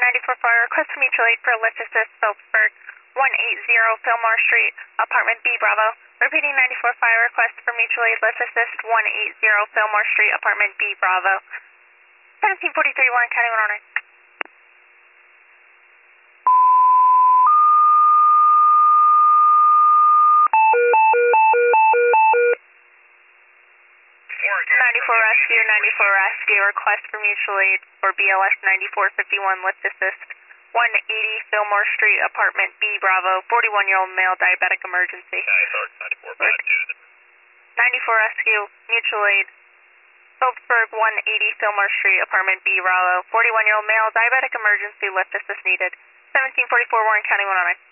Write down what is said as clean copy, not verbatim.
94 Fire, request for mutual aid for lift assist, Phillipsburg, 180 Fillmore Street, apartment B, Bravo. Repeating 94 Fire, request for mutual aid, lift assist, 180 Fillmore Street, apartment B, Bravo. 1743 Warren County 109. Ninety-four rescue, request for mutual aid for BLS 9451 lift assist, 180 Fillmore Street, apartment B, Bravo, 41-year-old male, diabetic emergency. 94 rescue, mutual aid, Phillipsburg, 180 Fillmore Street, apartment B, Bravo, 41-year-old male, diabetic emergency, lift assist needed. 1744 Warren County 109.